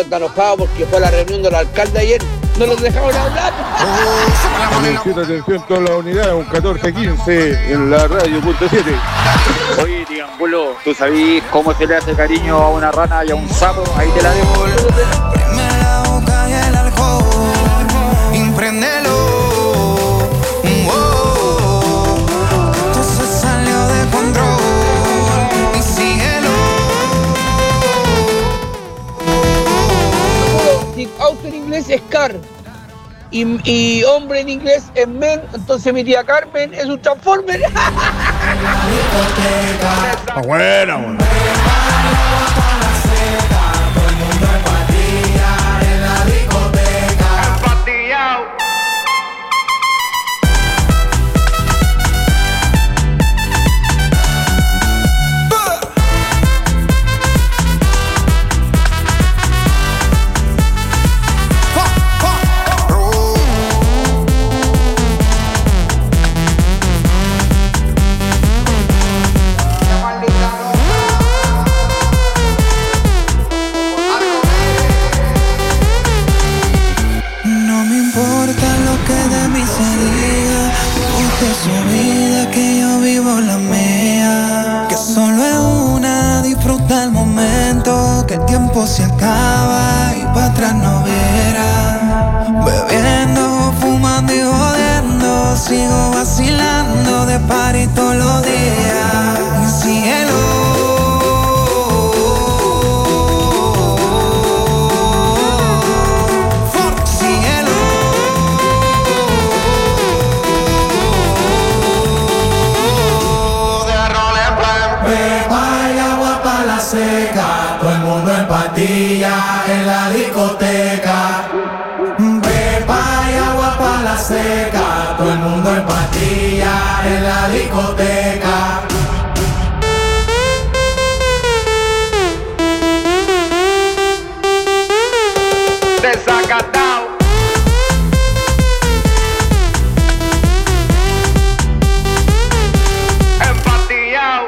está enojado porque fue a la reunión del alcalde ayer. No los dejaron hablar. Atención toda la unidad, un 14-15 en la radio .7. Oye, Triángulo, ¿tú sabes cómo se le hace cariño a una rana y a un sapo? Ahí te la dejo. La boca y el alcohol, impréndelo. Todo se salió de control y síguelo. Si auto en inglés es car y hombre en inglés es men, entonces mi tía Carmen es un transformer. Está buena, bueno. Se acaba y para atrás no verá. Bebiendo, fumando y jodiendo, sigo vacilando de party todos los días. Y síguelo. Síguelo. De rol en plan. Beba y agua para la seca. Todo el mundo en patilla en la discoteca. Pepa y agua para la seca. Todo el mundo en patilla en la discoteca. Desacatado. Empatillado.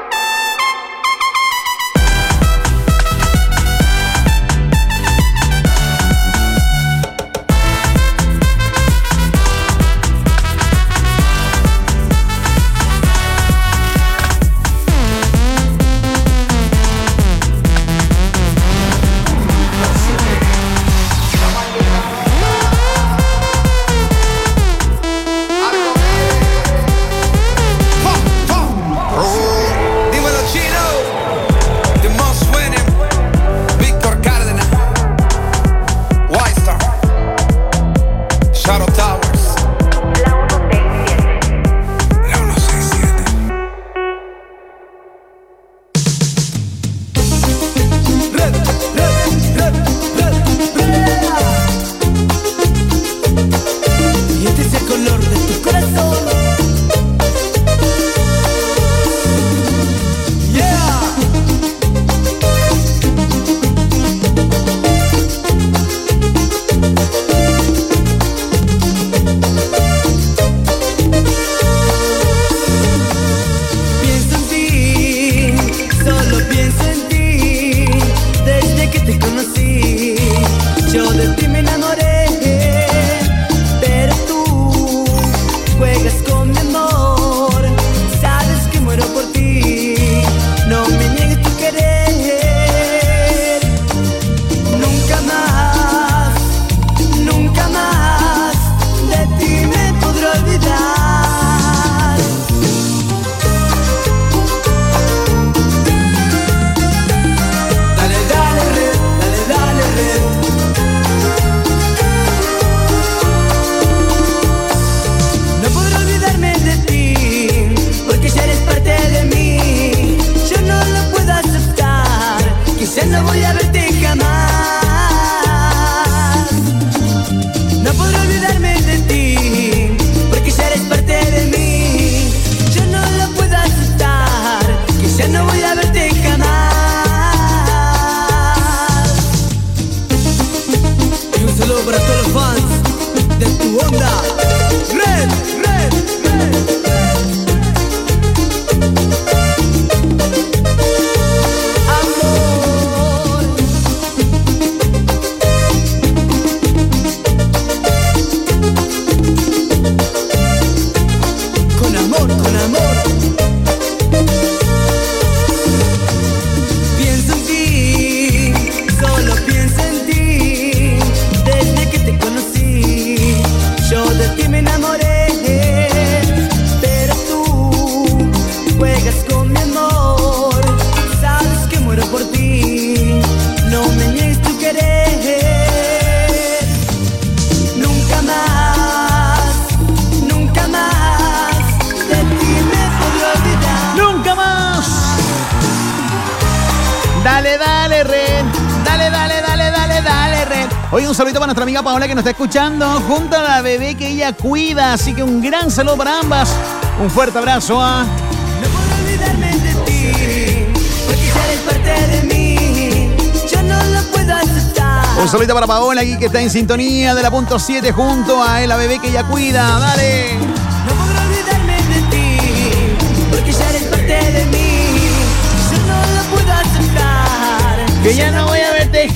Hoy un saludito para nuestra amiga Paola que nos está escuchando junto a la bebé que ella cuida. Así que un gran saludo para ambas. Un fuerte abrazo a... No puedo olvidarme de ti, porque ya eres parte de mí. Yo no lo puedo aceptar. Un saludito para Paola aquí que está en sintonía de la punto 7 junto a la bebé que ella cuida. Dale. No puedo olvidarme de ti, porque ya eres parte de mí. Yo no lo puedo aceptar. Que ya no voy a verte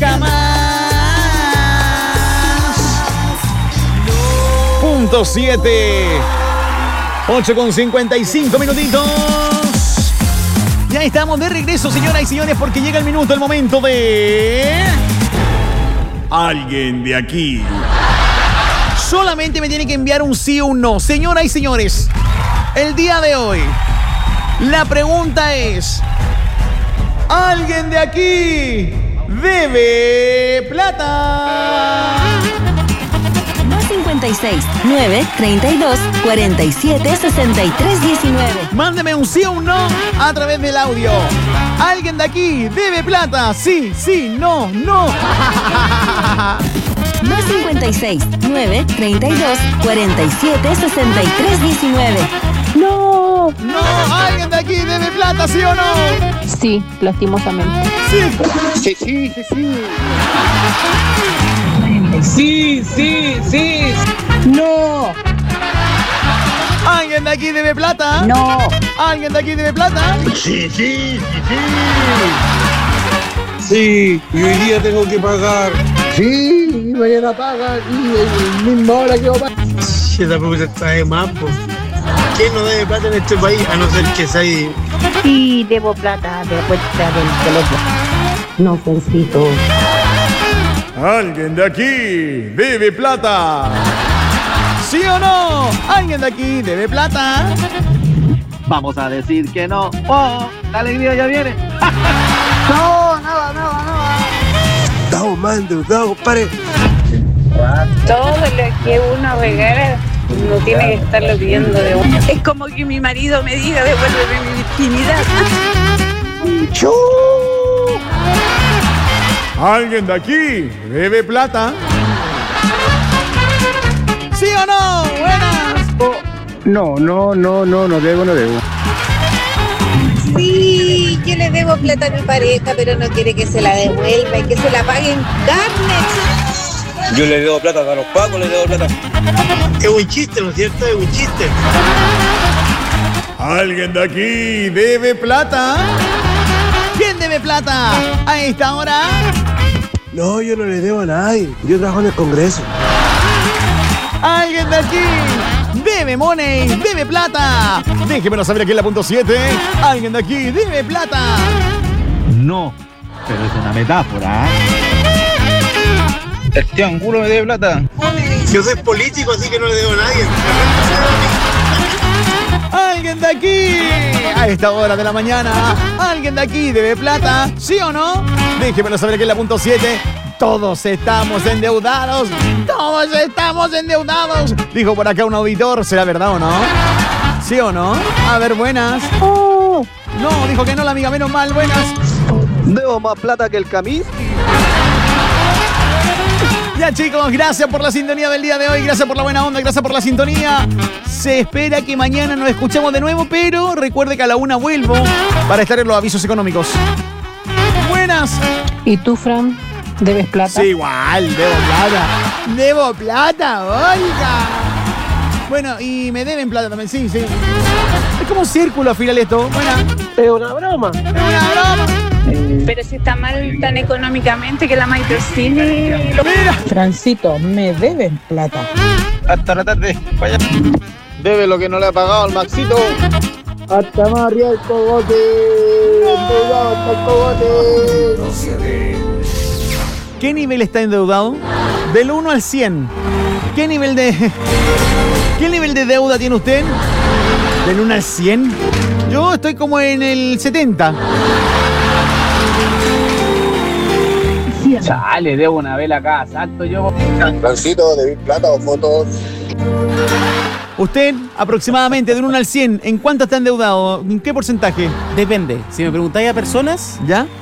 jamás. Punto 7. 8:55 minutitos. Ya estamos de regreso, señoras y señores, porque llega el minuto, el momento de... Alguien de aquí. Solamente me tiene que enviar un sí o un no. Señoras y señores, el día de hoy, la pregunta es... ¿Alguien de aquí debe plata? Más 56 9 32 47 63 19. Mándeme un sí o un no a través del audio. ¿Alguien de aquí debe plata? Sí, sí, no, no. Más 56 9 32 47 63 19. No, no, ¿alguien de aquí debe plata, sí o no? Sí, lastimosamente. Sí. Sí, sí, sí, sí. Sí, sí, sí. No. ¿Alguien de aquí debe plata? No. ¿Alguien de aquí debe plata? Sí, sí, sí, sí. Sí, y hoy día tengo que pagar. Sí, mañana paga y el mismo hora que va a pagar. Si esa pregunta está de más, pues. ¿Quién no debe plata en este país? A no ser que sea ahí. Sí, debo plata de la cuenta del teléfono. No, Fencito. Alguien de aquí debe plata. ¿Sí o no? ¿Alguien de aquí debe plata? Vamos a decir que no. ¡Oh! La alegría ya viene. No, nada. Estamos más endeudados, compadre. Todo lo que uno regala no tiene que estarlo pidiendo de uno. Es como que mi marido me diga, devuélveme mi virginidad. Alguien de aquí debe plata. ¿Sí o no? Buenas. No debo. Sí, yo le debo plata a mi pareja, pero no quiere que se la devuelva y que se la pague en carne. Yo le debo plata a los pacos, le debo plata. Es un chiste, ¿no es cierto? Es un chiste. Alguien de aquí debe plata. ¿Quién debe plata a esta hora? No, yo no le debo a nadie. Yo trabajo en el Congreso. ¿Alguien de aquí debe money, debe plata? Déjemelo saber aquí en la punto 7. ¿Alguien de aquí debe plata? No, pero es una metáfora. El tío Angulo me debe plata. Yo soy político, así que no le debo a nadie. ¿Alguien de aquí a esta hora de la mañana? ¿Alguien de aquí debe plata? ¿Sí o no? Déjemelo saber aquí en la punto 7. Todos estamos endeudados. Todos estamos endeudados. Dijo por acá un auditor. ¿Será verdad o no? ¿Sí o no? A ver, buenas. No, dijo que no la amiga. Menos mal, buenas. Debo más plata que el Camis. Ya, chicos, gracias por la sintonía del día de hoy. Gracias por la buena onda. Gracias por la sintonía. Se espera que mañana nos escuchemos de nuevo, pero recuerde que a la 1 vuelvo para estar en los avisos económicos. Buenas. ¿Y tú, Fran? ¿Debes plata? Sí, igual, debo plata. Debo plata, oiga. Bueno, y me deben plata también, sí. Es como un círculo al final esto. Bueno. Es una broma. Pero si está mal tan económicamente que la Microcine... Mira. Francito, me deben plata. Hasta la tarde. Vaya. Debe lo que no le ha pagado al Maxito. Hasta más arriba el cogote. Endeudado hasta el cogote. ¿Qué nivel está endeudado? Del 1 al 100. ¿Qué nivel de deuda tiene usted? ¿Del 1 al 100? Yo estoy como en el 70. Chale, debo una vela acá, salto yo. Francito, ¿debí plata o fotos? Usted, aproximadamente del 1 al 100, ¿en cuánto está endeudado? ¿En qué porcentaje? Depende. Si me preguntáis a personas, ¿ya?